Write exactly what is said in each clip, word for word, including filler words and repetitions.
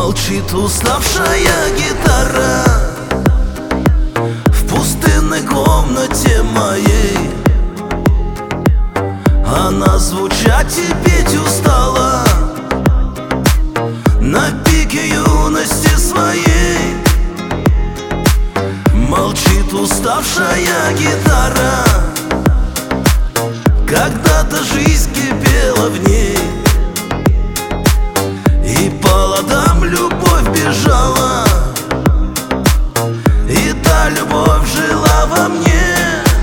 Молчит уставшая гитара в пустынной комнате моей. Она звучать и петь устала на пике юности своей. Молчит уставшая гитара, когда-то жизнь кипела в ней, и по ладам любовь бежала, и та любовь жила во мне.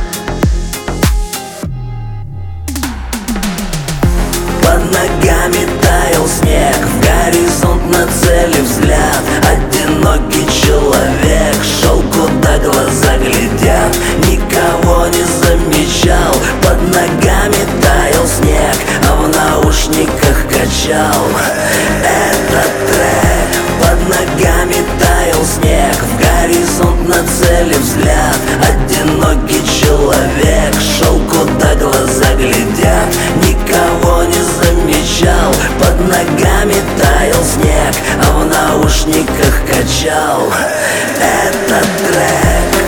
Под ногами таял снег, в горизонт нацелив взгляд. Одинокий человек шел, куда глаза глядят, никого не замечал. Под ногами таял снег, а в наушниках качал этот трек. Под ногами таял снег, в горизонт нацелив взгляд. Одинокий человек шел, куда глаза глядят, никого не замечал. Под ногами таял снег, а в наушниках качал этот трек.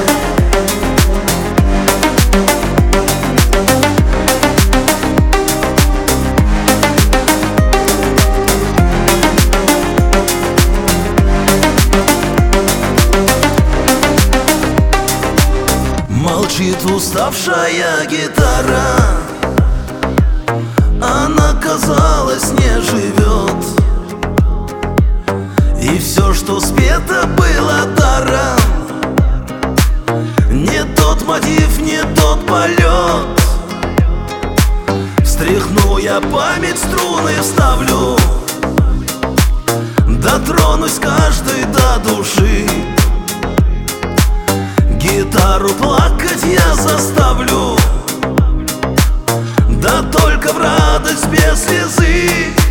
Молчит уставшая гитара, она, казалось, не живет, и все, что спето, было даром. Не тот мотив, не тот полет. Встряхну я память, струны вставлю, дотронусь каждой до души. Гитару плакать я заставлю, да только в радость без слезы.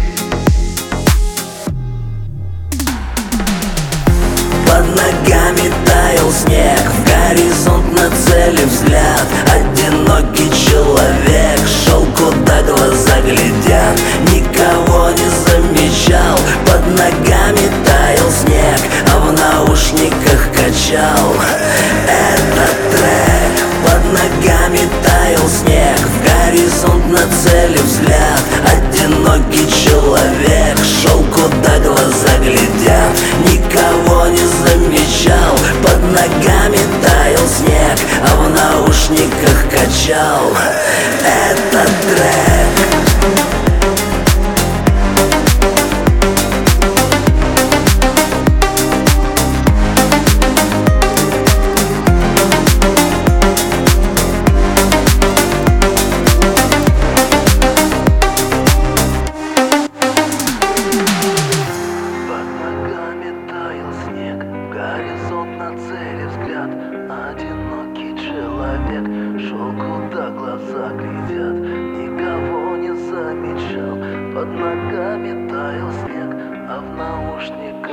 Под ногами таял снег, в горизонт нацелив взгляд. Одинокий человек шел, куда глаза глядят, никого не замечал. Под ногами таял снег, а в наушниках качал этот трек. Под ногами таял снег, в горизонт нацелив взгляд. Одинокий человек шел, куда глаза глядят, никого не замечал. Под ногами таял снег, а в наушниках качал этот трек. Одинокий человек шел, куда глаза глядят, никого не замечал. Под ногами таял снег, а в наушниках